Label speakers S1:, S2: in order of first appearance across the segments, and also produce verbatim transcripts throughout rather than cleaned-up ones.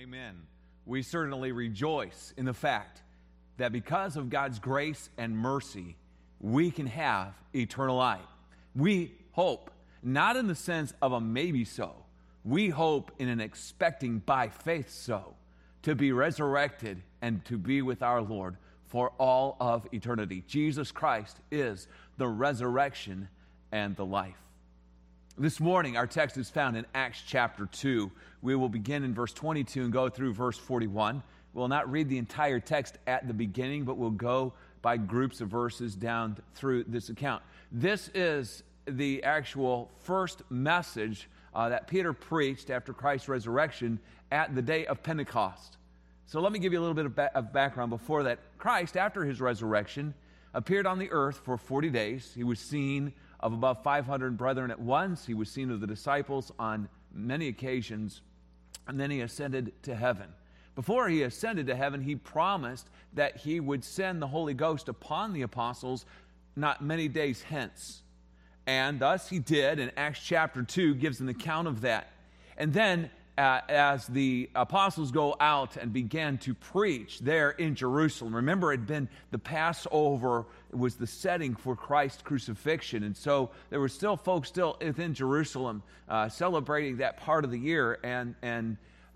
S1: Amen. We certainly rejoice in the fact that because of God's grace and mercy, we can have eternal life. We hope, not in the sense of a maybe so, we hope in an expecting by faith so, to be resurrected and to be with our Lord for all of eternity. Jesus Christ is the resurrection and the life. This morning, our text is found in Acts chapter two. We will begin in verse twenty-two and go through verse forty-one. We'll not read the entire text at the beginning, but we'll go by groups of verses down through this account. This is the actual first message uh, that Peter preached after Christ's resurrection at the day of Pentecost. So let me give you a little bit of, ba- of background before that. Christ, after his resurrection, appeared on the earth for forty days. He was seen of above five hundred brethren at once. He was seen of the disciples on many occasions, and then he ascended to heaven. Before he ascended to heaven, he promised that he would send the Holy Ghost upon the apostles not many days hence. And thus he did, and Acts chapter two gives an account of that. And then uh, as the apostles go out and began to preach there in Jerusalem, remember it had been the Passover, it was the setting for Christ's crucifixion. And so there were still folks still within Jerusalem uh, celebrating that part of the year. And, and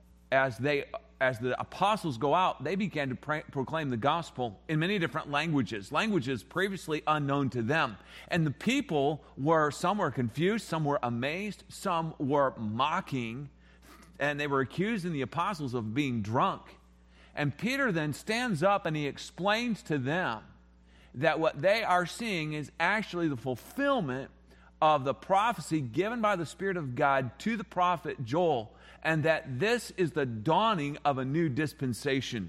S1: as they As the apostles go out, they began to pra- proclaim the gospel in many different languages, languages previously unknown to them. And the people were, some were confused, some were amazed, some were mocking, and they were accusing the apostles of being drunk. And Peter then stands up and he explains to them that what they are seeing is actually the fulfillment of the prophecy given by the Spirit of God to the prophet Joel, and that this is the dawning of a new dispensation.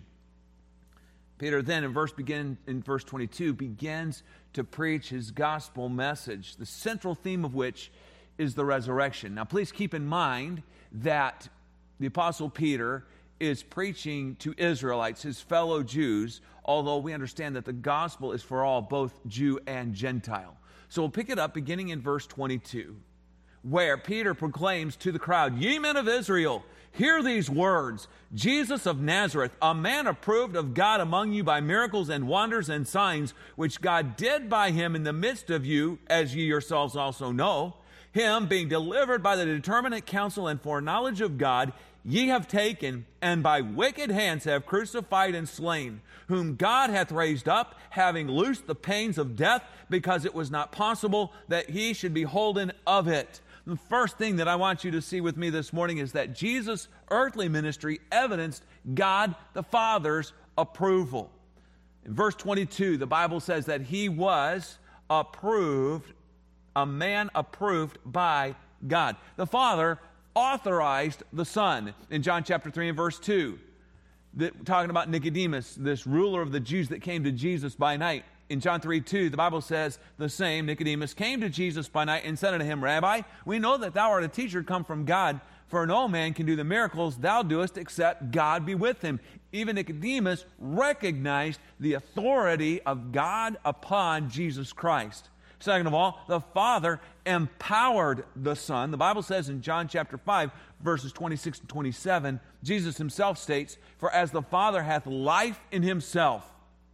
S1: Peter then, in verse begin in verse twenty-two, begins to preach his gospel message, the central theme of which is the resurrection. Now, please keep in mind that the Apostle Peter is preaching to Israelites, his fellow Jews, although we understand that the gospel is for all, both Jew and Gentile. So we'll pick it up beginning in verse twenty-two. Where Peter proclaims to the crowd, "Ye men of Israel, hear these words. Jesus of Nazareth, a man approved of God among you by miracles and wonders and signs, which God did by him in the midst of you, as ye yourselves also know. Him being delivered by the determinate counsel and foreknowledge of God, ye have taken, and by wicked hands have crucified and slain, whom God hath raised up, having loosed the pains of death, because it was not possible that he should be holden of it." The first thing that I want you to see with me this morning is that Jesus' earthly ministry evidenced God the Father's approval. In verse twenty-two, the Bible says that he was approved, a man approved by God. The Father authorized the Son. In John chapter three and verse two, that, talking about Nicodemus, this ruler of the Jews that came to Jesus by night. In John three two, the Bible says the same, Nicodemus came to Jesus by night and said unto him, "Rabbi, we know that thou art a teacher come from God, for no man can do the miracles thou doest except God be with him." Even Nicodemus recognized the authority of God upon Jesus Christ. Second of all, the Father empowered the Son. The Bible says in John chapter five, verses twenty-six and twenty-seven, Jesus himself states, "For as the Father hath life in himself,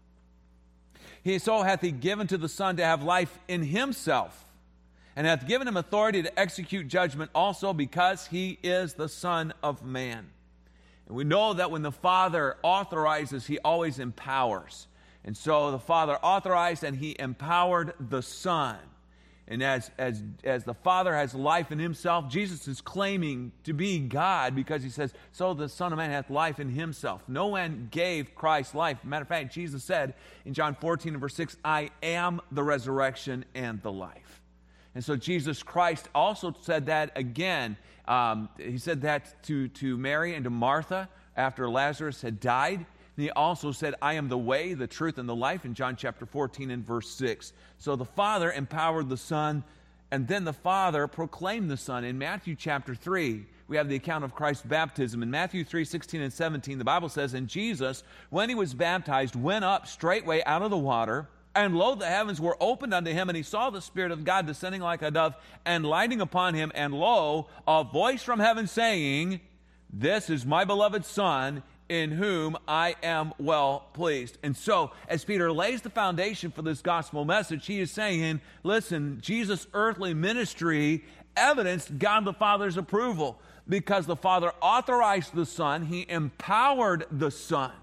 S1: he so hath he given to the Son to have life in himself, and hath given him authority to execute judgment also, because he is the Son of Man." And we know that when the Father authorizes, he always empowers. And so the Father authorized and he empowered the Son. And as, as, as the Father has life in himself, Jesus is claiming to be God, because he says, "So the Son of Man hath life in himself." No one gave Christ life. Matter of fact, Jesus said in John fourteen and verse six, "I am the resurrection and the life." And so Jesus Christ also said that again. Um, he said that to, to Mary and to Martha after Lazarus had died. And he also said, "I am the way, the truth, and the life," in John chapter fourteen and verse six. So the Father empowered the Son, and then the Father proclaimed the Son. In Matthew chapter three, we have the account of Christ's baptism. In Matthew three, sixteen and seventeen, the Bible says, "And Jesus, when he was baptized, went up straightway out of the water, and lo, the heavens were opened unto him, and he saw the Spirit of God descending like a dove and lighting upon him. And lo, a voice from heaven saying, This is my beloved Son, in whom I am well pleased. And so, as Peter lays the foundation for this gospel message, he is saying, listen, Jesus' earthly ministry evidenced God the Father's approval because the Father authorized the Son, he empowered the Son.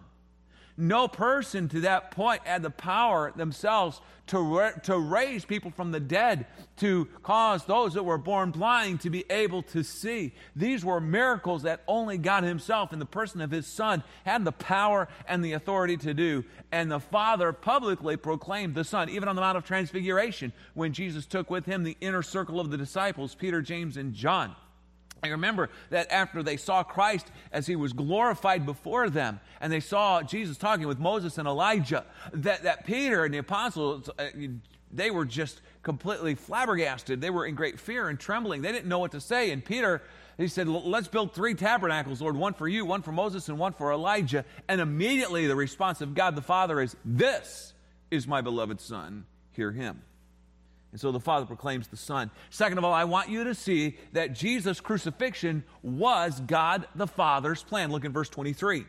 S1: No person to that point had the power themselves to, ra- to raise people from the dead, to cause those that were born blind to be able to see. These were miracles that only God himself in the person of his Son had the power and the authority to do. And the Father publicly proclaimed the Son, even on the Mount of Transfiguration, when Jesus took with him the inner circle of the disciples, Peter, James, and John. I remember that after they saw Christ as he was glorified before them, and they saw Jesus talking with Moses and Elijah, that, that Peter and the apostles, uh, they were just completely flabbergasted. They were in great fear and trembling. They didn't know what to say. And Peter, he said, let's build three tabernacles, Lord, one for you, one for Moses, and one for Elijah. And immediately the response of God the Father is, this is my beloved Son, hear him. And so the Father proclaims the Son. Second of all, I want you to see that Jesus' crucifixion was God the Father's plan. Look in verse twenty-three.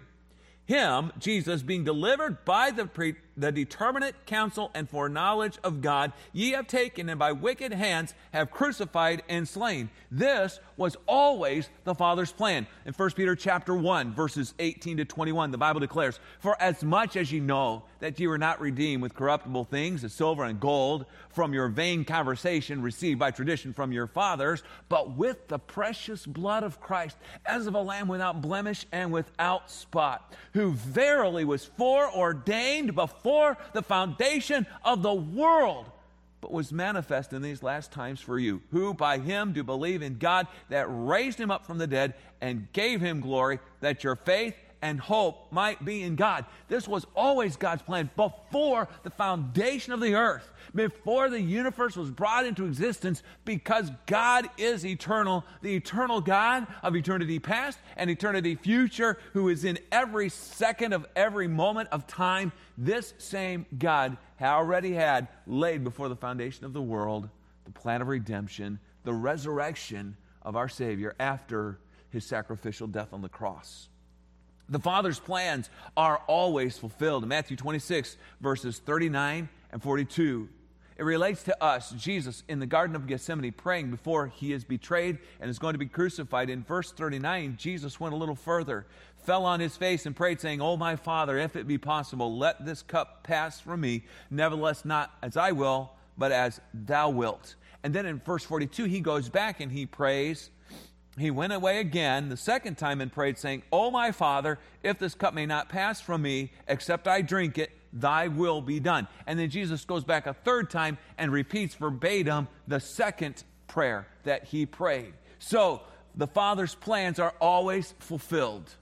S1: Him, Jesus, being delivered by the, pre- the determinate counsel and foreknowledge of God, ye have taken and by wicked hands have crucified and slain. This was always the Father's plan. In First Peter chapter one, verses eighteen to twenty-one, the Bible declares, for as much as ye know that ye were not redeemed with corruptible things, as silver and gold, from your vain conversation received by tradition from your fathers, but with the precious blood of Christ, as of a lamb without blemish and without spot, who verily was foreordained before the foundation of the world, but was manifest in these last times for you, who by him do believe in God, that raised him up from the dead and gave him glory, that your faith and hope might be in God. This was always God's plan before the foundation of the earth, before the universe was brought into existence, because God is eternal, the eternal God of eternity past and eternity future, who is in every second of every moment of time. This same God already had laid before the foundation of the world the plan of redemption, the resurrection of our Savior after his sacrificial death on the cross. The Father's plans are always fulfilled. In Matthew twenty-six, verses thirty-nine and forty-two, it relates to us, Jesus, in the Garden of Gethsemane, praying before he is betrayed and is going to be crucified. In verse thirty-nine, Jesus went a little further, fell on his face and prayed, saying, O my Father, if it be possible, let this cup pass from me. Nevertheless, not as I will, but as thou wilt. And then in verse forty-two, he goes back and he prays. He went away again the second time and prayed, saying, O my Father, if this cup may not pass from me, except I drink it, thy will be done. And then Jesus goes back a third time and repeats verbatim the second prayer that he prayed. So the Father's plans are always fulfilled.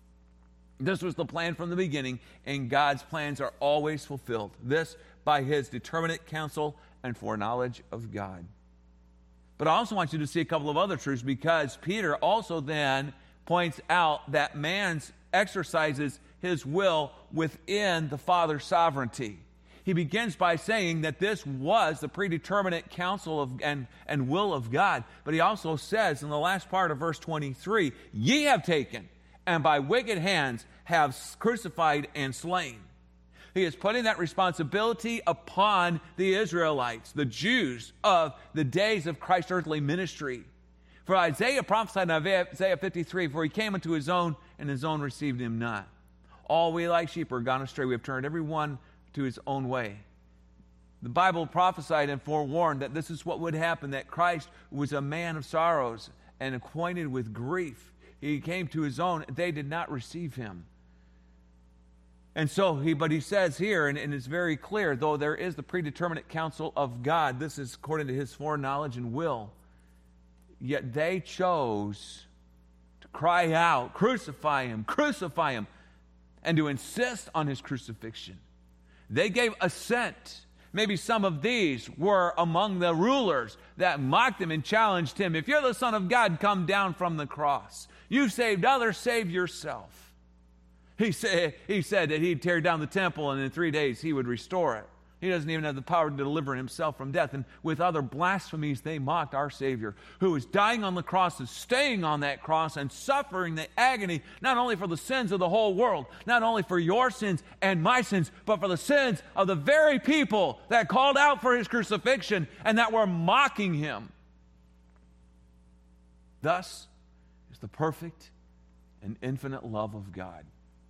S1: This was the plan from the beginning, and God's plans are always fulfilled. This by his determinate counsel and foreknowledge of God. But I also want you to see a couple of other truths, because Peter also then points out that man exercises his will within the Father's sovereignty. He begins by saying that this was the predeterminate counsel of, and, and will of God. But he also says in the last part of verse twenty-three, ye have taken and by wicked hands have crucified and slain. He is putting that responsibility upon the Israelites, the Jews of the days of Christ's earthly ministry. For Isaiah prophesied in Isaiah fifty-three, for he came unto his own, and his own received him not. All we like sheep are gone astray. We have turned every one to his own way. The Bible prophesied and forewarned that this is what would happen, that Christ was a man of sorrows and acquainted with grief. He came to his own. They did not receive him. And so, he, but he says here, and, and it's very clear, though there is the predeterminate counsel of God, this is according to his foreknowledge and will, yet they chose to cry out, crucify him, crucify him, and to insist on his crucifixion. They gave assent. Maybe some of these were among the rulers that mocked him and challenged him. If you're the Son of God, come down from the cross. You saved others, save yourself. He said, he said that he'd tear down the temple and in three days he would restore it. He doesn't even have the power to deliver himself from death. And with other blasphemies, they mocked our Savior, who was dying on the cross and staying on that cross and suffering the agony, not only for the sins of the whole world, not only for your sins and my sins, but for the sins of the very people that called out for his crucifixion and that were mocking him. Thus is the perfect and infinite love of God.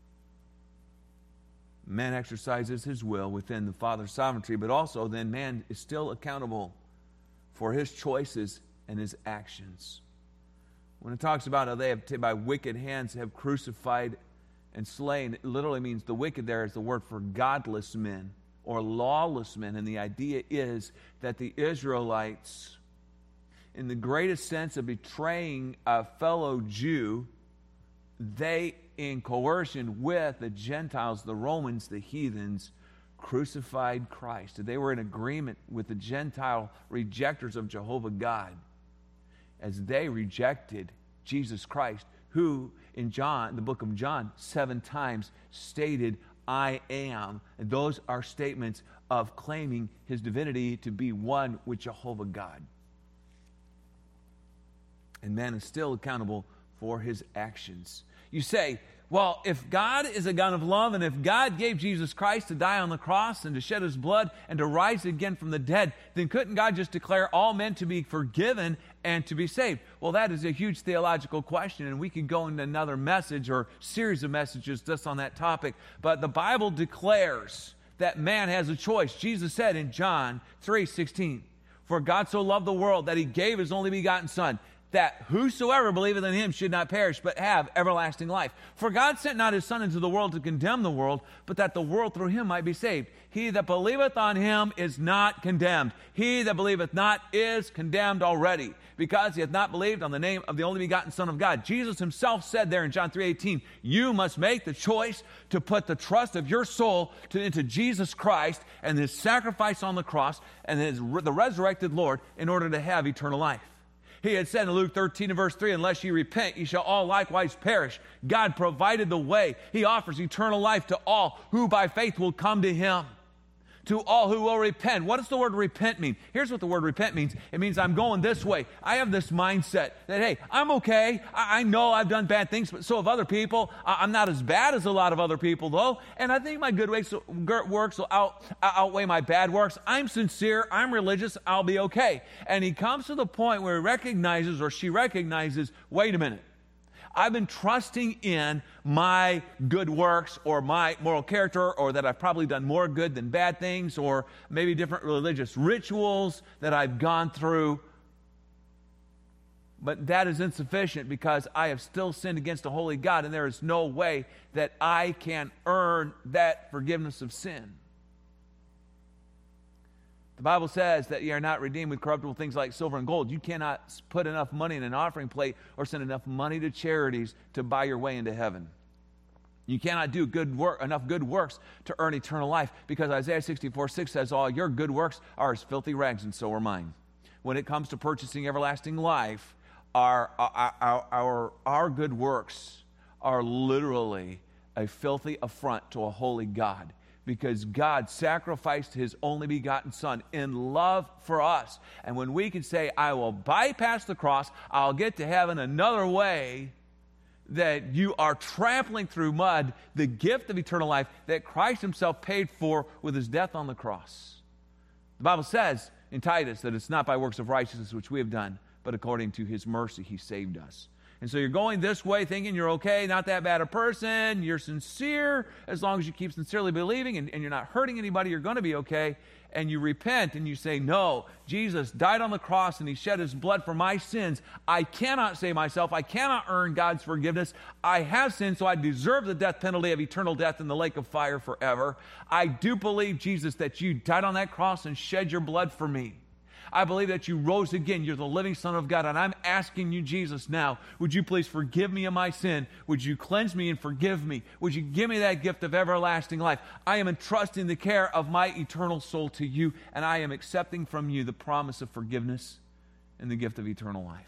S1: Man exercises his will within the Father's sovereignty, but also then man is still accountable for his choices and his actions. When it talks about how they have t- by wicked hands have crucified and slain, it literally means the wicked there is the word for godless men or lawless men. And the idea is that the Israelites, in the greatest sense of betraying a fellow Jew, they, in coercion with the Gentiles, the Romans, the heathens, crucified Christ. They were in agreement with the Gentile rejectors of Jehovah God as they rejected Jesus Christ, who in John, the book of John, seven times stated, I am. And those are statements of claiming his divinity to be one with Jehovah God. And man is still accountable for his actions. You say, well, if God is a God of love, and if God gave Jesus Christ to die on the cross and to shed his blood and to rise again from the dead, then couldn't God just declare all men to be forgiven and to be saved? Well, that is a huge theological question, and we could go into another message or series of messages just on that topic. But the Bible declares that man has a choice. Jesus said in John three sixteen, for God so loved the world that he gave his only begotten Son, that whosoever believeth in him should not perish, but have everlasting life. For God sent not his Son into the world to condemn the world, but that the world through him might be saved. He that believeth on him is not condemned. He that believeth not is condemned already, because he hath not believed on the name of the only begotten Son of God. Jesus himself said there in John three eighteen, you must make the choice to put the trust of your soul to, into Jesus Christ and his sacrifice on the cross and his, the resurrected Lord in order to have eternal life. He had said in Luke thirteen and verse three, unless ye repent, ye shall all likewise perish. God provided the way. He offers eternal life to all who by faith will come to him. To all who will repent. What does the word repent mean? Here's what the word repent means. It means I'm going this way. I have this mindset that, hey, I'm okay. I, I know I've done bad things, but so have other people. I, I'm not as bad as a lot of other people, though. And I think my good works, works will out, outweigh my bad works. I'm sincere. I'm religious. I'll be okay. And he comes to the point where he recognizes, or she recognizes, wait a minute. I've been trusting in my good works or my moral character, or that I've probably done more good than bad things, or maybe different religious rituals that I've gone through. But that is insufficient because I have still sinned against a holy God, and there is no way that I can earn that forgiveness of sin. The Bible says that ye are not redeemed with corruptible things like silver and gold. You cannot put enough money in an offering plate or send enough money to charities to buy your way into heaven. You cannot do good work, enough good works to earn eternal life, because Isaiah sixty-four six says, all your good works are as filthy rags, and so are mine. When it comes to purchasing everlasting life, our, our, our, our, our good works are literally a filthy affront to a holy God, because God sacrificed his only begotten Son in love for us. And when we can say, I will bypass the cross, I'll get to heaven another way, that you are trampling through mud the gift of eternal life that Christ himself paid for with his death on the cross. The Bible says in Titus that it's not by works of righteousness which we have done, but according to his mercy he saved us. And so you're going this way thinking you're okay, not that bad a person, you're sincere, as long as you keep sincerely believing and, and you're not hurting anybody, you're going to be okay. And you repent and you say, no, Jesus died on the cross and he shed his blood for my sins. I cannot save myself. I cannot earn God's forgiveness. I have sinned, so I deserve the death penalty of eternal death in the lake of fire forever. I do believe, Jesus, that you died on that cross and shed your blood for me. I believe that you rose again. You're the living Son of God. And I'm asking you, Jesus, now, would you please forgive me of my sin? Would you cleanse me and forgive me? Would you give me that gift of everlasting life? I am entrusting the care of my eternal soul to you, and I am accepting from you the promise of forgiveness and the gift of eternal life.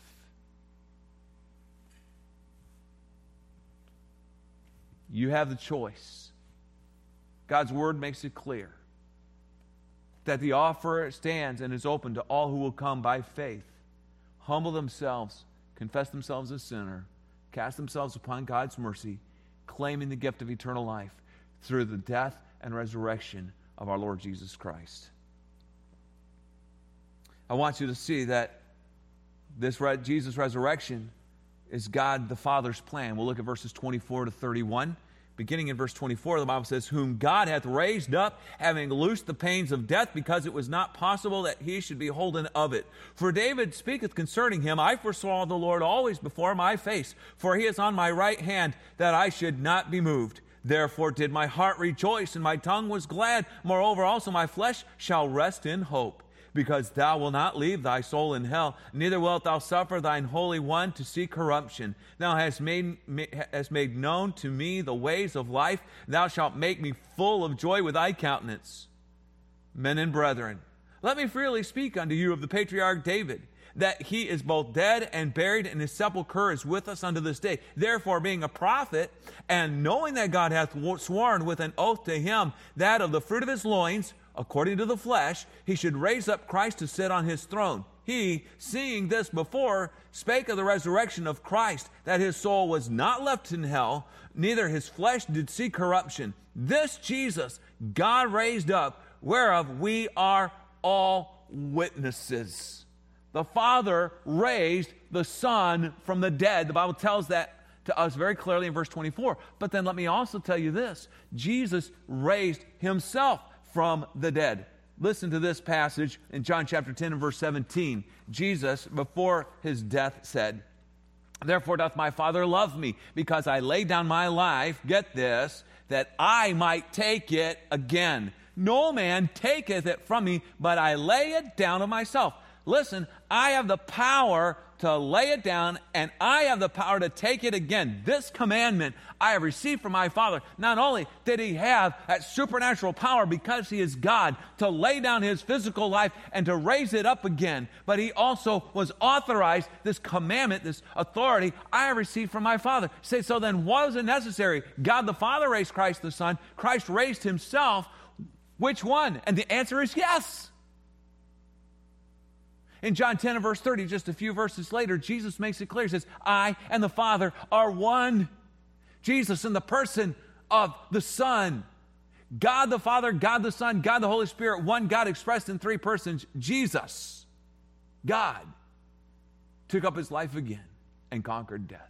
S1: You have the choice. God's word makes it clear. that the offer stands and is open to all who will come by faith, humble themselves, confess themselves a sinner, cast themselves upon God's mercy, claiming the gift of eternal life through the death and resurrection of our Lord Jesus Christ. I want you to see that this re- Jesus' resurrection is God the Father's plan. We'll look at verses twenty-four to thirty-one. Beginning in verse twenty-four, the Bible says, whom God hath raised up, having loosed the pains of death, because it was not possible that he should be holden of it. For David speaketh concerning him, I foresaw the Lord always before my face, for he is on my right hand, that I should not be moved. Therefore did my heart rejoice, and my tongue was glad. Moreover also my flesh shall rest in hope. Because thou wilt not leave thy soul in hell, neither wilt thou suffer thine Holy One to see corruption. Thou hast made, hast made known to me the ways of life. Thou shalt make me full of joy with thy countenance. Men and brethren, let me freely speak unto you of the patriarch David, that he is both dead and buried, and his sepulchre is with us unto this day. Therefore, being a prophet, and knowing that God hath sworn with an oath to him, that of the fruit of his loins, according to the flesh, he should raise up Christ to sit on his throne. He, seeing this before, spake of the resurrection of Christ, that his soul was not left in hell, neither his flesh did see corruption. This Jesus God raised up, whereof we are all witnesses. The Father raised the Son from the dead. The Bible tells that to us very clearly in verse twenty-four. But then let me also tell you this. Jesus raised himself from the dead. Listen to this passage in John chapter ten and verse seventeen. Jesus, before his death, said, therefore doth my Father love me, because I laid down my life, get this, that I might take it again. No man taketh it from me, but I lay it down of myself. Listen, I have the power to lay it down, and I have the power to take it again. This commandment I have received from my Father. Not only did he have that supernatural power because he is God to lay down his physical life and to raise it up again, but he also was authorized this commandment, this authority I have received from my Father. Say, so then what was it necessary? God the Father raised Christ the Son. Christ raised himself. Which one? And the answer is yes. In John ten and verse thirty, just a few verses later, Jesus makes it clear. He says, I and the Father are one. Jesus in the person of the Son. God the Father, God the Son, God the Holy Spirit, one God expressed in three persons. Jesus, God, took up his life again and conquered death.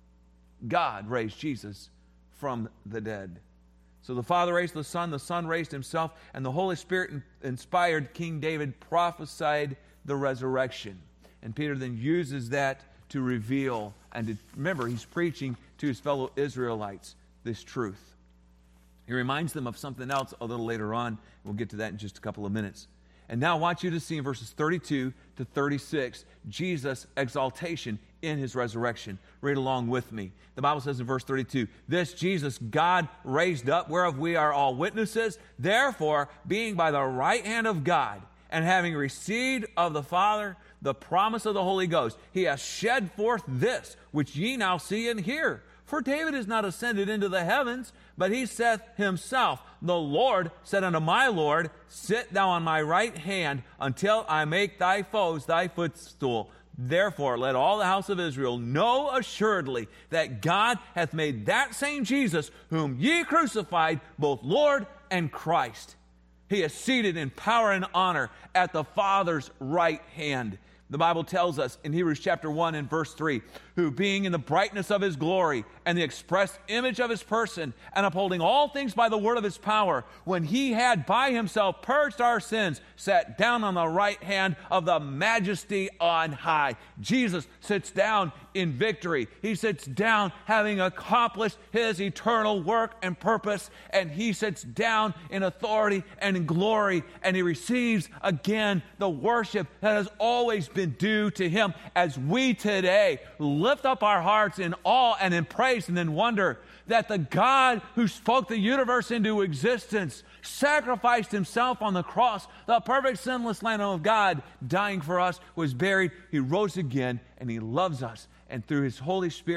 S1: God raised Jesus from the dead. So the Father raised the Son, the Son raised himself, and the Holy Spirit inspired King David, prophesied the resurrection. And Peter then uses that to reveal, and to, remember, he's preaching to his fellow Israelites this truth. He reminds them of something else a little later on. We'll get to that in just a couple of minutes. And now I want you to see in verses thirty-two to thirty-six, Jesus' exaltation in his resurrection. Read along with me. The Bible says in verse thirty-two, this Jesus God raised up, whereof we are all witnesses. Therefore, being by the right hand of God, and having received of the Father the promise of the Holy Ghost, he hath shed forth this, which ye now see and hear. For David is not ascended into the heavens, but he saith himself, the Lord said unto my Lord, sit thou on my right hand, until I make thy foes thy footstool. Therefore, let all the house of Israel know assuredly that God hath made that same Jesus, whom ye crucified, both Lord and Christ. He is seated in power and honor at the Father's right hand. The Bible tells us in Hebrews chapter one and verse three, who being in the brightness of his glory and the express image of his person, and upholding all things by the word of his power, when he had by himself purged our sins, sat down on the right hand of the majesty on high. Jesus sits down in victory. He sits down having accomplished his eternal work and purpose, and he sits down in authority and in glory, and he receives again the worship that has always been due to him, as we today lift up our hearts in awe and in praise and in wonder that the God who spoke the universe into existence sacrificed himself on the cross, the perfect sinless Lamb of God, dying for us, was buried, he rose again, and he loves us. And through his Holy Spirit, he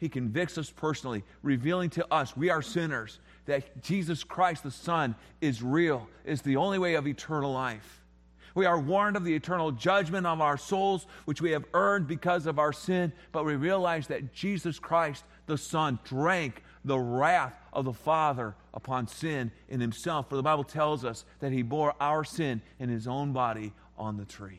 S1: He convicts us personally, revealing to us, we are sinners, that Jesus Christ, the Son, is real, is the only way of eternal life. We are warned of the eternal judgment of our souls, which we have earned because of our sin, but we realize that Jesus Christ, the Son, drank the wrath of the Father upon sin in himself. For the Bible tells us that he bore our sin in his own body on the tree.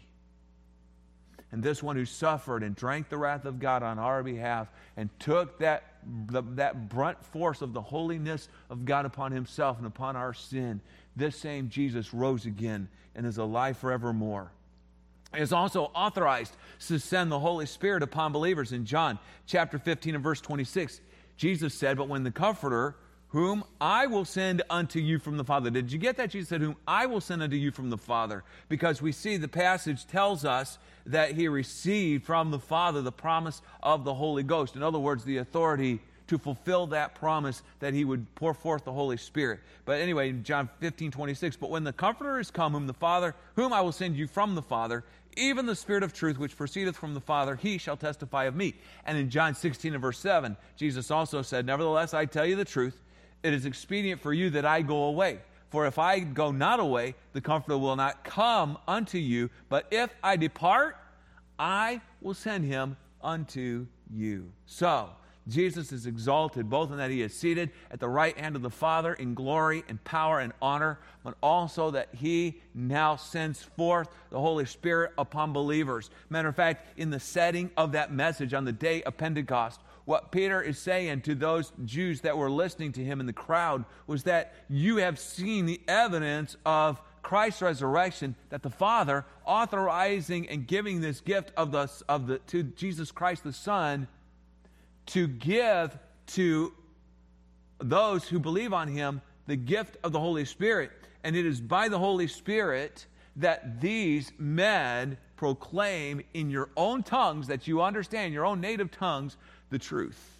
S1: And this one who suffered and drank the wrath of God on our behalf and took that, the, that brunt force of the holiness of God upon himself and upon our sin, this same Jesus rose again and is alive forevermore. He is also authorized to send the Holy Spirit upon believers. In John chapter fifteen and verse twenty-six, Jesus said, "But when the Comforter, whom I will send unto you from the Father." Did you get that? Jesus said, "Whom I will send unto you from the Father." Because we see the passage tells us that he received from the Father the promise of the Holy Ghost. In other words, the authority to fulfill that promise that he would pour forth the Holy Spirit. But anyway, in John fifteen twenty-six, "But when the Comforter is come, whom the Father, whom I will send you from the Father, even the Spirit of truth which proceedeth from the Father, he shall testify of me." And in John sixteen and verse seven, Jesus also said, "Nevertheless, I tell you the truth, it is expedient for you that I go away. For if I go not away, the Comforter will not come unto you. But if I depart, I will send him unto you." So, Jesus is exalted both in that he is seated at the right hand of the Father in glory and power and honor, but also that he now sends forth the Holy Spirit upon believers. Matter of fact, in the setting of that message on the day of Pentecost, what Peter is saying to those Jews that were listening to him in the crowd was that you have seen the evidence of Christ's resurrection, that the Father authorizing and giving this gift of the, of the to Jesus Christ the Son to give to those who believe on him the gift of the Holy Spirit. And it is by the Holy Spirit that these men proclaim in your own tongues, that you understand, your own native tongues, the truth.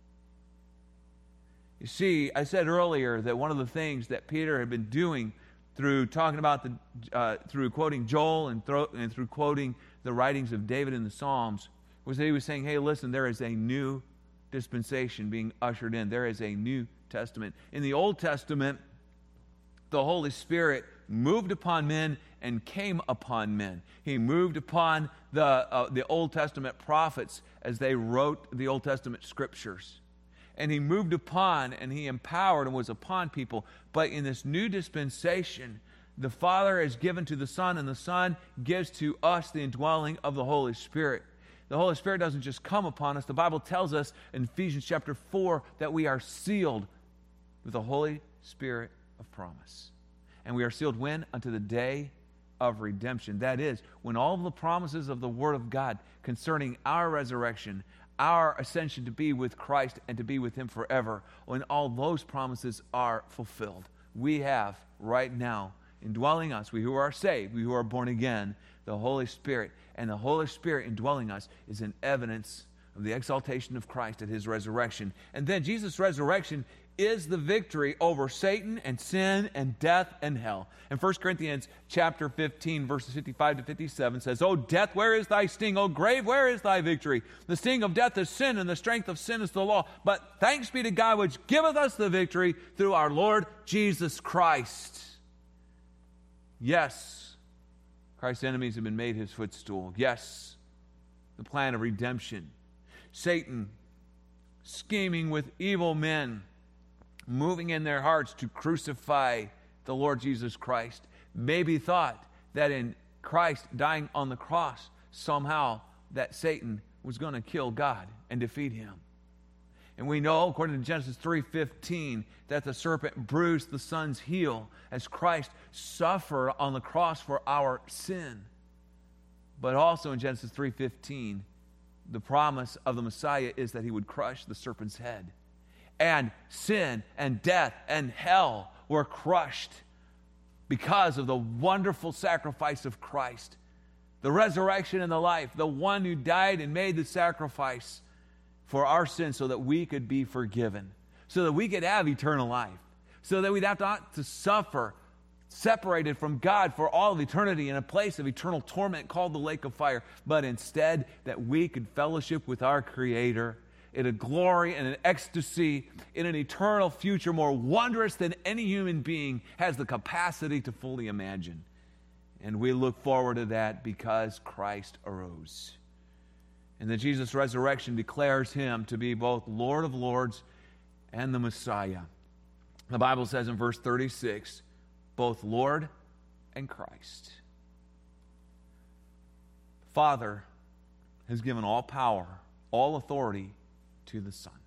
S1: You see, I said earlier that one of the things that Peter had been doing through talking about the, uh, through quoting Joel and, thro- and through quoting the writings of David in the Psalms, was that he was saying, hey, listen, there is a new dispensation being ushered in. There is a New Testament. In the Old Testament, the Holy Spirit moved upon men and came upon men. He moved upon the, uh, the Old Testament prophets as they wrote the Old Testament scriptures. And he moved upon and he empowered and was upon people. But in this new dispensation, the Father is given to the Son, and the Son gives to us the indwelling of the Holy Spirit. The Holy Spirit doesn't just come upon us. The Bible tells us in Ephesians chapter four that we are sealed with the Holy Spirit of promise. And we are sealed when? Unto the day of redemption. That is, when all of the promises of the Word of God concerning our resurrection, our ascension to be with Christ and to be with him forever, when all those promises are fulfilled, we have right now indwelling us, we who are saved, we who are born again, the Holy Spirit. And the Holy Spirit indwelling us is an evidence of the exaltation of Christ at his resurrection. And then Jesus' resurrection is the victory over Satan and sin and death and hell. And First Corinthians chapter fifteen, verses fifty-five to fifty-seven says, "O death, where is thy sting? O grave, where is thy victory? The sting of death is sin, and the strength of sin is the law. But thanks be to God, which giveth us the victory through our Lord Jesus Christ." Yes, Christ's enemies have been made his footstool. Yes, the plan of redemption. Satan scheming with evil men, moving in their hearts to crucify the Lord Jesus Christ, maybe thought that in Christ dying on the cross, somehow that Satan was going to kill God and defeat him. And we know, according to Genesis three fifteen, that the serpent bruised the Son's heel as Christ suffered on the cross for our sin. But also in Genesis three fifteen, the promise of the Messiah is that he would crush the serpent's head. And sin and death and hell were crushed because of the wonderful sacrifice of Christ. The resurrection and the life, the one who died and made the sacrifice for our sins so that we could be forgiven, so that we could have eternal life, so that we'd have to, not to suffer separated from God for all of eternity in a place of eternal torment called the lake of fire, but instead that we could fellowship with our Creator in a glory and an ecstasy in an eternal future more wondrous than any human being has the capacity to fully imagine. And we look forward to that because Christ arose. And that Jesus' resurrection declares him to be both Lord of Lords and the Messiah. The Bible says in verse thirty-six, both Lord and Christ. The Father has given all power, all authority to the Son.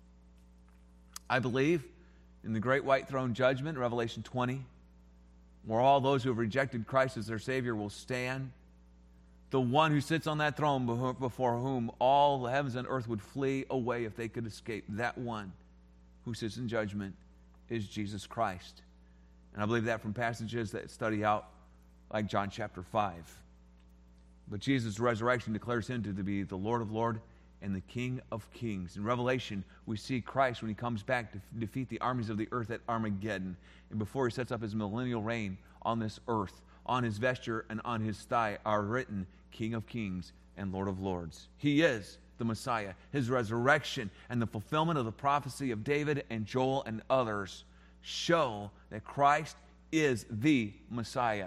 S1: I believe in the great white throne judgment, Revelation twenty, where all those who have rejected Christ as their Savior will stand. The one who sits on that throne before whom all the heavens and earth would flee away if they could escape. That one who sits in judgment is Jesus Christ. And I believe that from passages that study out like John chapter five. But Jesus' resurrection declares him to be the Lord of Lords and the King of Kings. In Revelation, we see Christ when he comes back to defeat the armies of the earth at Armageddon. And before he sets up his millennial reign on this earth, on his vesture and on his thigh are written King of Kings and Lord of Lords. He is the Messiah. His resurrection and the fulfillment of the prophecy of David and Joel and others show that Christ is the Messiah.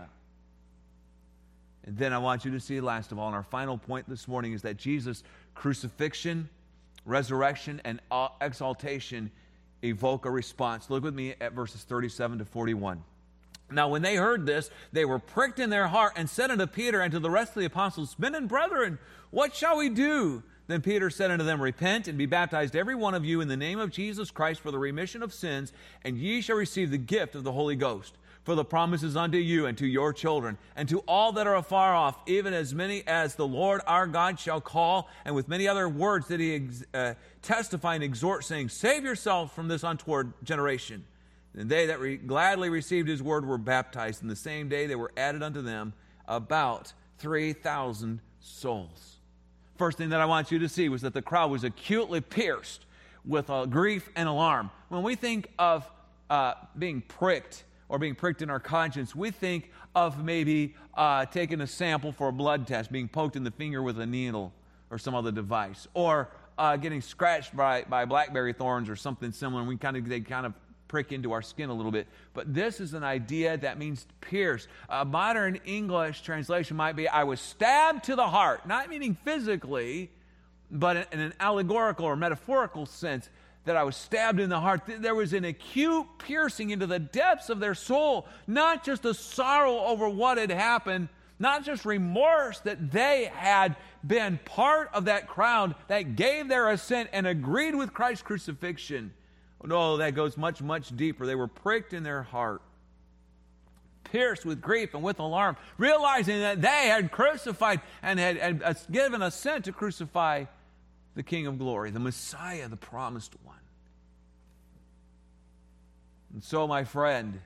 S1: And then I want you to see, last of all, and our final point this morning is that Jesus' crucifixion, resurrection, and exaltation evoke a response. Look with me at verses thirty-seven to forty-one. Now, when they heard this, they were pricked in their heart and said unto Peter and to the rest of the apostles, Men and brethren, what shall we do? Then Peter said unto them, Repent and be baptized every one of you in the name of Jesus Christ for the remission of sins, and ye shall receive the gift of the Holy Ghost. For the promise is unto you and to your children, and to all that are afar off, even as many as the Lord our God shall call. And with many other words did he ex- uh, testify and exhort, saying, Save yourself from this untoward generation. And they that re- gladly received his word were baptized. And the same day there were added unto them about three thousand souls. First thing that I want you to see was that the crowd was acutely pierced with uh, grief and alarm. When we think of uh, being pricked or being pricked in our conscience, we think of maybe uh, taking a sample for a blood test, being poked in the finger with a needle or some other device, or uh, getting scratched by, by blackberry thorns or something similar. And we kind of they kind of prick into our skin a little bit. But this is an idea that means pierce. A modern English translation might be, I was stabbed to the heart, not meaning physically, but in an allegorical or metaphorical sense, that I was stabbed in the heart. There was an acute piercing into the depths of their soul, not just the sorrow over what had happened, not just remorse that they had been part of that crowd that gave their assent and agreed with Christ's crucifixion. No, that goes much, much deeper. They were pricked in their heart, pierced with grief and with alarm, realizing that they had crucified and had, had given assent to crucify the King of Glory, the Messiah, the promised one. And so, my friend,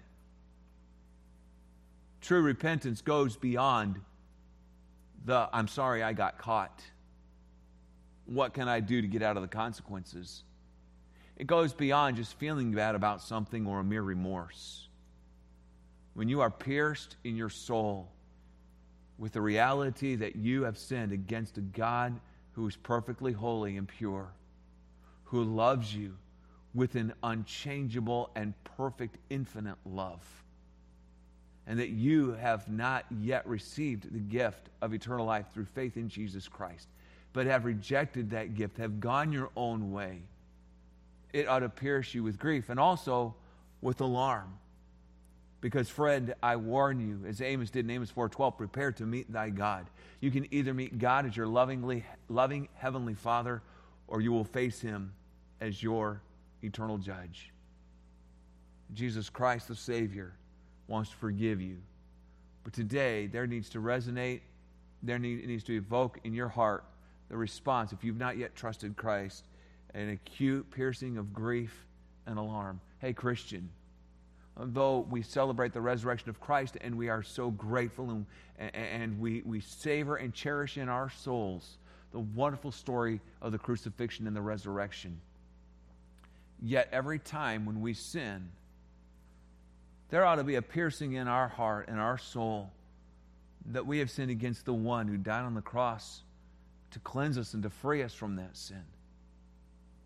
S1: true repentance goes beyond the, I'm sorry I got caught. What can I do to get out of the consequences? It goes beyond just feeling bad about something or a mere remorse. When you are pierced in your soul with the reality that you have sinned against a God who is perfectly holy and pure, who loves you with an unchangeable and perfect infinite love, and that you have not yet received the gift of eternal life through faith in Jesus Christ, but have rejected that gift, have gone your own way, it ought to pierce you with grief and also with alarm. Because, friend, I warn you, as Amos did in Amos four twelve, prepare to meet thy God. You can either meet God as your lovingly, loving heavenly Father, or you will face him as your eternal judge. Jesus Christ, the Savior, wants to forgive you. But today, there needs to resonate, there need, needs to evoke in your heart the response, if you've not yet trusted Christ, an acute piercing of grief and alarm. Hey, Christian, though we celebrate the resurrection of Christ and we are so grateful and, and we, we savor and cherish in our souls the wonderful story of the crucifixion and the resurrection, yet every time when we sin, there ought to be a piercing in our heart and our soul that we have sinned against the one who died on the cross to cleanse us and to free us from that sin.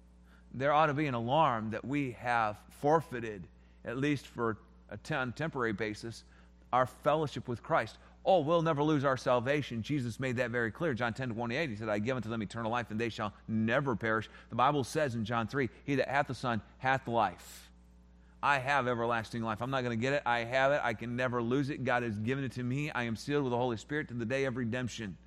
S1: there ought to be an alarm that we have forfeited, at least for a ten, temporary basis, our fellowship with Christ. Oh, we'll never lose our salvation. Jesus made that very clear. John ten twenty-eight, he said, I give unto them eternal life, and they shall never perish. The Bible says in John three, he that hath the Son hath life. I have everlasting life. I'm not going to get it. I have it. I can never lose it. God has given it to me. I am sealed with the Holy Spirit to the day of redemption.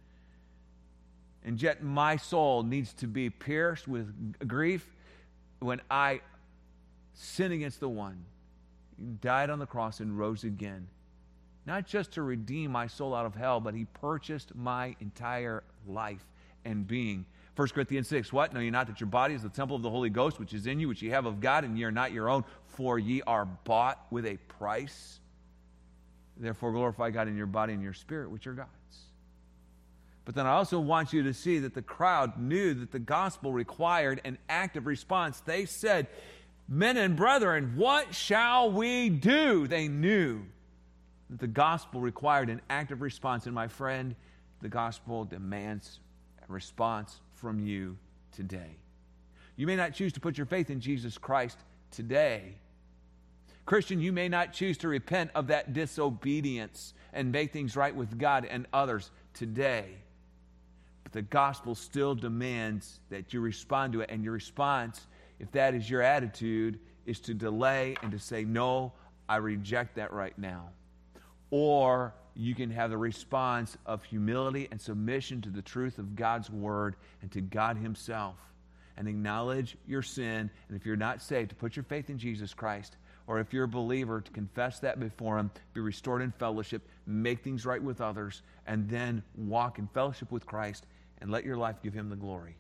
S1: And yet my soul needs to be pierced with grief when I sin against the one who died on the cross and rose again. Not just to redeem my soul out of hell, but he purchased my entire life and being. First Corinthians six, what? Know ye not that your body is the temple of the Holy Ghost, which is in you, which ye have of God, and ye are not your own, for ye are bought with a price. Therefore glorify God in your body and your spirit, which are God's. But then I also want you to see that the crowd knew that the gospel required an active response. They said, men and brethren, what shall we do? They knew that the gospel required an active response. And my friend, the gospel demands a response from you today. You may not choose to put your faith in Jesus Christ today. Christian, you may not choose to repent of that disobedience and make things right with God and others today. But the gospel still demands that you respond to it. And your response, if that is your attitude, is to delay and to say, no, I reject that right now. Or you can have the response of humility and submission to the truth of God's word and to God himself, and acknowledge your sin. And if you're not saved, to put your faith in Jesus Christ. Or if you're a believer, to confess that before him, be restored in fellowship, make things right with others, and then walk in fellowship with Christ and let your life give him the glory.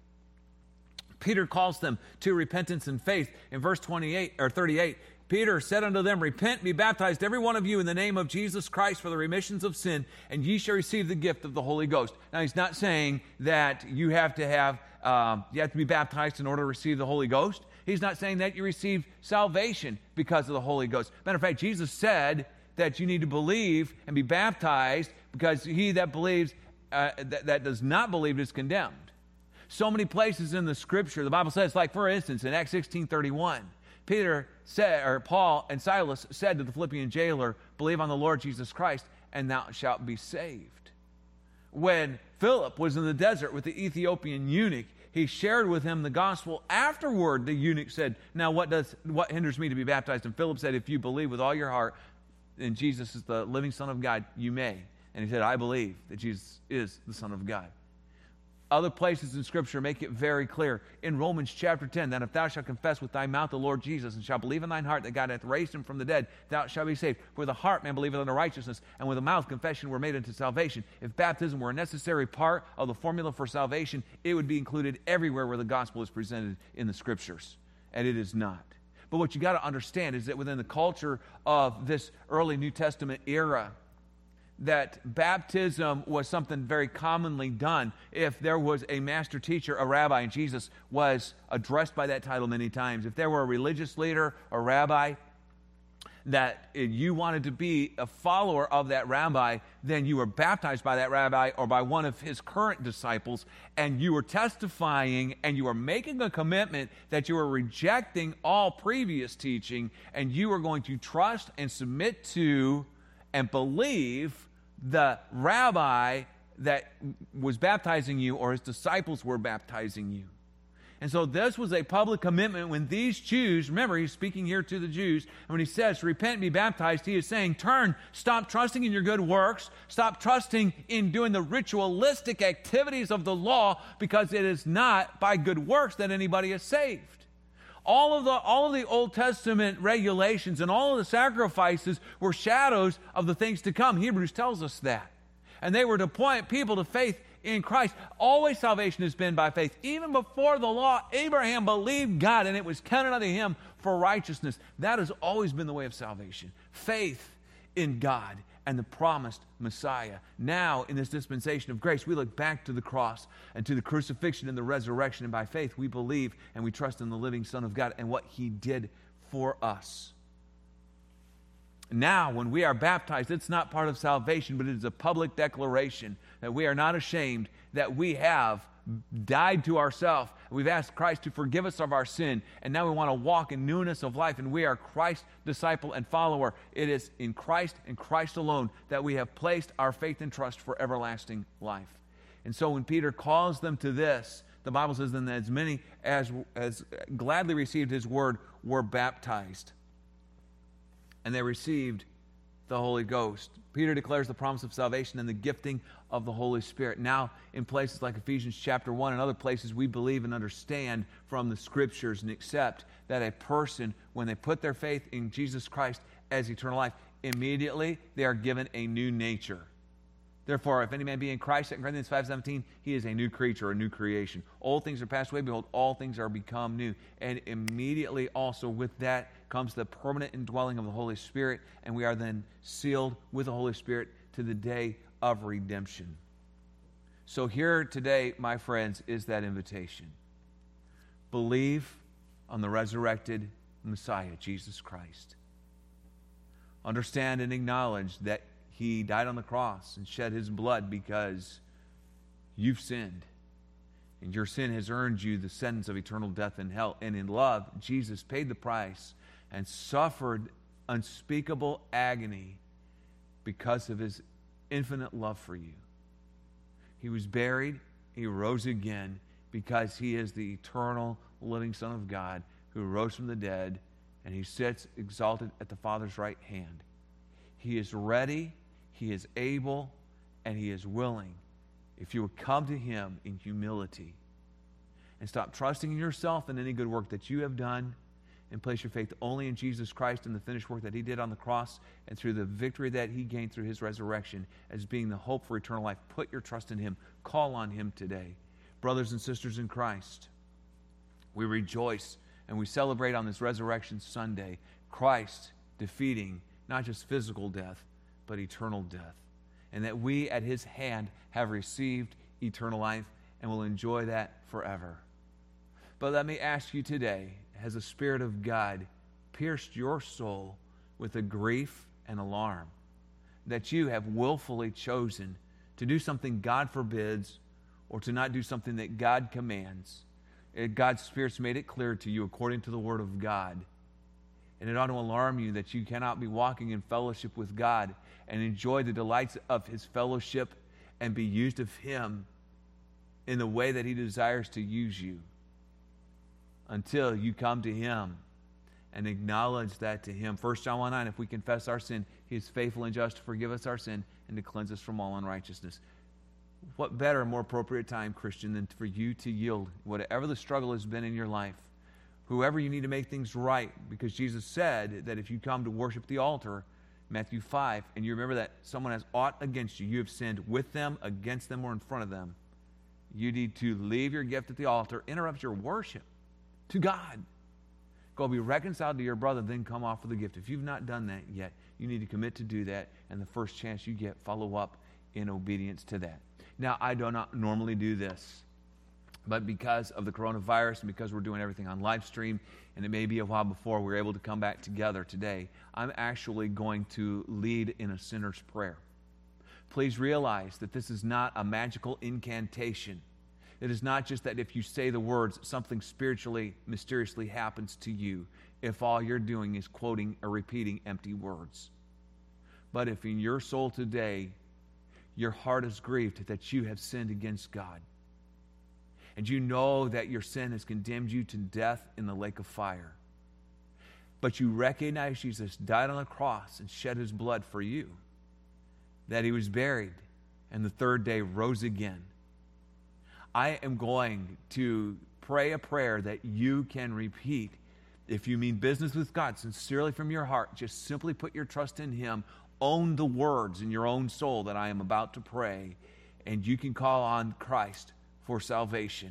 S1: Peter calls them to repentance and faith. In verse twenty-eight or thirty-eight, Peter said unto them, repent, be baptized, every one of you, in the name of Jesus Christ for the remissions of sin, and ye shall receive the gift of the Holy Ghost. Now, he's not saying that you have to have um, you have to be baptized in order to receive the Holy Ghost. He's not saying that you receive salvation because of the Holy Ghost. Matter of fact, Jesus said that you need to believe and be baptized, because he that believes uh, that, that does not believe is condemned. So many places in the Scripture, the Bible says, like for instance, in Acts sixteen thirty-one, Peter said, or Paul and Silas said to the Philippian jailer, believe on the Lord Jesus Christ, and thou shalt be saved. When Philip was in the desert with the Ethiopian eunuch, he shared with him the gospel. Afterward, the eunuch said, now what does what hinders me to be baptized? And Philip said, if you believe with all your heart and Jesus is the living Son of God, you may. And he said, I believe that Jesus is the Son of God. Other places in Scripture make it very clear. In Romans chapter ten, that if thou shalt confess with thy mouth the Lord Jesus, and shalt believe in thine heart that God hath raised him from the dead, thou shalt be saved. For with the heart man believeth unto righteousness, and with the mouth confession were made unto salvation. If baptism were a necessary part of the formula for salvation, it would be included everywhere where the gospel is presented in the Scriptures. And it is not. But what you got to understand is that within the culture of this early New Testament era, that baptism was something very commonly done. If there was a master teacher, a rabbi, and Jesus was addressed by that title many times. If there were a religious leader, a rabbi, that you wanted to be a follower of that rabbi, then you were baptized by that rabbi or by one of his current disciples, and you were testifying and you were making a commitment that you were rejecting all previous teaching, and you were going to trust and submit to and believe the rabbi that was baptizing you, or his disciples were baptizing you. And so this was a public commitment when these Jews, remember he's speaking here to the Jews, and when he says repent and be baptized, he is saying turn, stop trusting in your good works, stop trusting in doing the ritualistic activities of the law, because it is not by good works that anybody is saved. All of the all of the Old Testament regulations and all of the sacrifices were shadows of the things to come. Hebrews tells us that. And they were to point people to faith in Christ. Always salvation has been by faith. Even before the law, Abraham believed God, and it was counted unto him for righteousness. That has always been the way of salvation. Faith in God and the promised Messiah. Now, in this dispensation of grace, we look back to the cross and to the crucifixion and the resurrection, and by faith we believe and we trust in the living Son of God and what he did for us. Now, when we are baptized, it's not part of salvation, but it is a public declaration that we are not ashamed that we have died to ourselves. We've asked Christ to forgive us of our sin, and now we want to walk in newness of life, and we are Christ's disciple and follower. It is in Christ and Christ alone that we have placed our faith and trust for everlasting life. And so when Peter calls them to this, the Bible says then that as many as, as gladly received his word were baptized. And they received the Holy Ghost. Peter declares the promise of salvation and the gifting of the Holy Spirit. Now, in places like Ephesians chapter one and other places, we believe and understand from the Scriptures and accept that a person, when they put their faith in Jesus Christ as eternal life, immediately they are given a new nature. Therefore, if any man be in Christ, Second Corinthians five seventeen, he is a new creature, a new creation. Old things are passed away, behold, all things are become new. And immediately also with that comes the permanent indwelling of the Holy Spirit, and we are then sealed with the Holy Spirit to the day of redemption. So here today, my friends, is that invitation. Believe on the resurrected Messiah, Jesus Christ. Understand and acknowledge that He died on the cross and shed His blood because you've sinned. And your sin has earned you the sentence of eternal death and hell. And in love, Jesus paid the price and suffered unspeakable agony because of His infinite love for you. He was buried. He rose again because He is the eternal living Son of God who rose from the dead, and He sits exalted at the Father's right hand. He is ready, He is able, and He is willing. If you would come to Him in humility and stop trusting in yourself and any good work that you have done, and place your faith only in Jesus Christ and the finished work that He did on the cross and through the victory that He gained through His resurrection as being the hope for eternal life. Put your trust in Him. Call on Him today. Brothers and sisters in Christ, we rejoice and we celebrate on this Resurrection Sunday Christ defeating not just physical death, but eternal death. And that we at His hand have received eternal life and will enjoy that forever. But let me ask you today, has the Spirit of God pierced your soul with a grief and alarm that you have willfully chosen to do something God forbids or to not do something that God commands? God's Spirit's made it clear to you according to the Word of God. And it ought to alarm you that you cannot be walking in fellowship with God and enjoy the delights of His fellowship and be used of Him in the way that He desires to use you until you come to Him and acknowledge that to Him. First John one nine, if we confess our sin, He is faithful and just to forgive us our sin and to cleanse us from all unrighteousness. What better, more appropriate time, Christian, than for you to yield, whatever the struggle has been in your life, whoever you need to make things right, because Jesus said that if you come to worship the altar, Matthew five, and you remember that someone has aught against you, you have sinned with them, against them, or in front of them, you need to leave your gift at the altar, interrupt your worship to God. Go be reconciled to your brother, then come offer the gift. If you've not done that yet, you need to commit to do that, and the first chance you get, follow up in obedience to that. Now, I do not normally do this, but because of the coronavirus and because we're doing everything on live stream, and it may be a while before we're able to come back together today, I'm actually going to lead in a sinner's prayer. Please realize that this is not a magical incantation. It is not just that if you say the words, something spiritually, mysteriously happens to you, if all you're doing is quoting or repeating empty words. But if in your soul today, your heart is grieved that you have sinned against God, and you know that your sin has condemned you to death in the lake of fire, but you recognize Jesus died on the cross and shed His blood for you, that He was buried, and the third day rose again, I am going to pray a prayer that you can repeat. If you mean business with God sincerely from your heart, just simply put your trust in Him. Own the words in your own soul that I am about to pray, and you can call on Christ for salvation.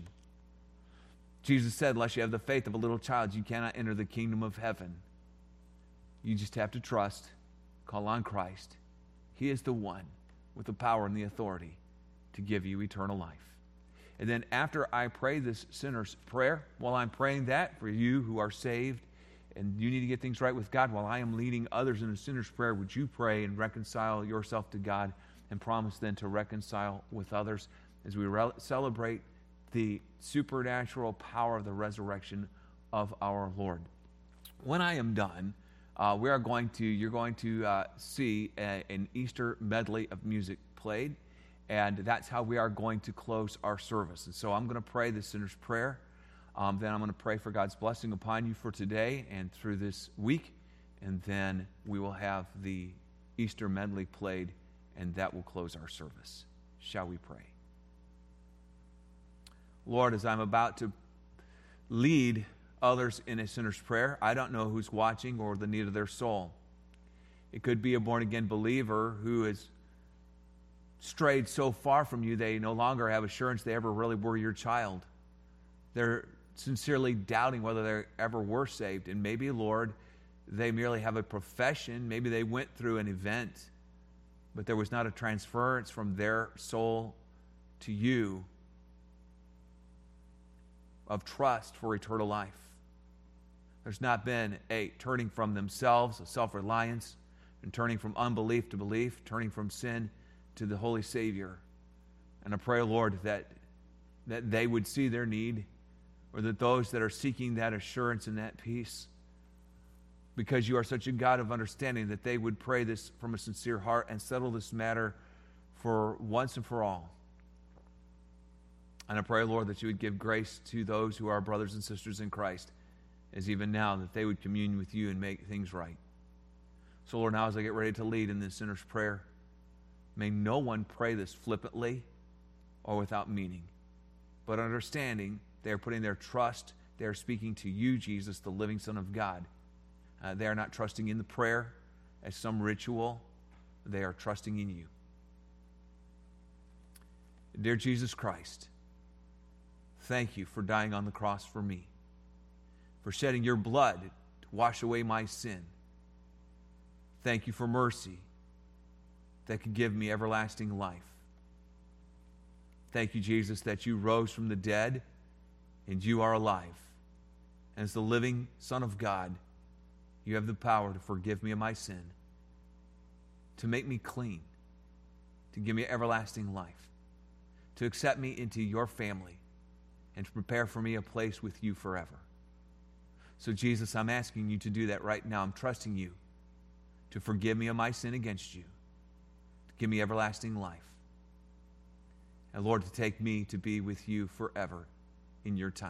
S1: Jesus said, unless you have the faith of a little child, you cannot enter the kingdom of heaven. You just have to trust, call on Christ. He is the one with the power and the authority to give you eternal life. And then after I pray this sinner's prayer, while I'm praying that for you who are saved and you need to get things right with God, while I am leading others in a sinner's prayer, would you pray and reconcile yourself to God and promise then to reconcile with others as we re- celebrate the supernatural power of the resurrection of our Lord. When I am done, uh, we are going to, you're going to uh, see a, an Easter medley of music played, and that's how we are going to close our service. And so I'm going to pray the sinner's prayer. Um, then I'm going to pray for God's blessing upon you for today and through this week, and then we will have the Easter medley played, and that will close our service. Shall we pray? Lord, as I'm about to lead others in a sinner's prayer, I don't know who's watching or the need of their soul. It could be a born-again believer who has strayed so far from you they no longer have assurance they ever really were your child. They're sincerely doubting whether they ever were saved. And maybe, Lord, they merely have a profession. Maybe they went through an event, but there was not a transference from their soul to you of trust for eternal life. There's not been a turning from themselves, a self-reliance, and turning from unbelief to belief, turning from sin to the Holy Savior. And I pray, Lord, that, that they would see their need, or that those that are seeking that assurance and that peace, because you are such a God of understanding, that they would pray this from a sincere heart and settle this matter for once and for all. And I pray, Lord, that you would give grace to those who are brothers and sisters in Christ, as even now that they would commune with you and make things right. So, Lord, now as I get ready to lead in this sinner's prayer, may no one pray this flippantly or without meaning, but understanding they are putting their trust, they are speaking to you, Jesus, the living Son of God. Uh, they are not trusting in the prayer as some ritual. They are trusting in you. Dear Jesus Christ, thank you for dying on the cross for me, for shedding your blood to wash away my sin. Thank you for mercy that can give me everlasting life. Thank you, Jesus, that you rose from the dead and you are alive. And as the living Son of God, you have the power to forgive me of my sin, to make me clean, to give me everlasting life, to accept me into your family, and to prepare for me a place with you forever. So, Jesus, I'm asking you to do that right now. I'm trusting you to forgive me of my sin against you, to give me everlasting life, and, Lord, to take me to be with you forever in your time.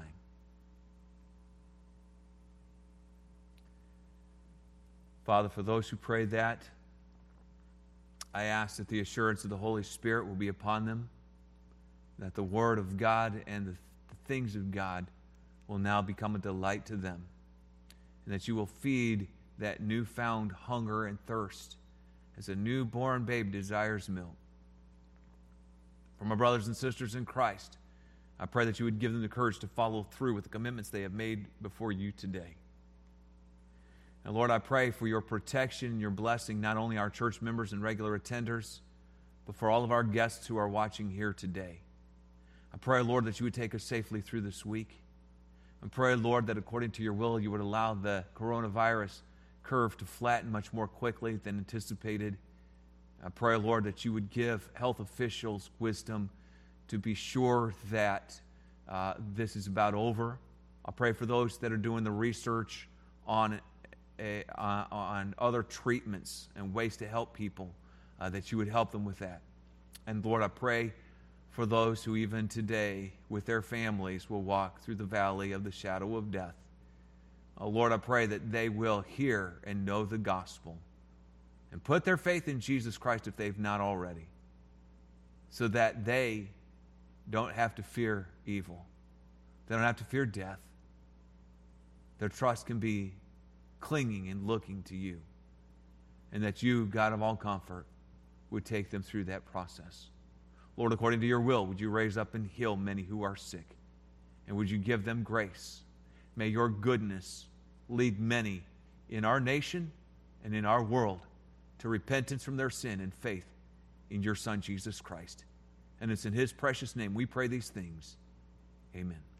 S1: Father, for those who prayed that, I ask that the assurance of the Holy Spirit will be upon them, that the Word of God and the, the things of God will now become a delight to them, and that you will feed that newfound hunger and thirst as a newborn babe desires milk. For my brothers and sisters in Christ, I pray that you would give them the courage to follow through with the commitments they have made before you today. And Lord, I pray for your protection and your blessing, not only our church members and regular attenders, but for all of our guests who are watching here today. I pray, Lord, that you would take us safely through this week. I pray, Lord, that according to your will, you would allow the coronavirus curve to flatten much more quickly than anticipated. I pray, Lord, that you would give health officials wisdom to be sure that uh, this is about over. I pray for those that are doing the research on a, uh, on other treatments and ways to help people, uh, that you would help them with that. And Lord, I pray for those who even today with their families will walk through the valley of the shadow of death. Oh, Lord, I pray that they will hear and know the gospel and put their faith in Jesus Christ if they've not already, so that they don't have to fear evil. They don't have to fear death. Their trust can be clinging and looking to you, and that you, God of all comfort, would take them through that process. Lord, according to your will, would you raise up and heal many who are sick, and would you give them grace? May your goodness lead many in our nation and in our world to repentance from their sin and faith in your Son, Jesus Christ. And it's in his precious name we pray these things. Amen.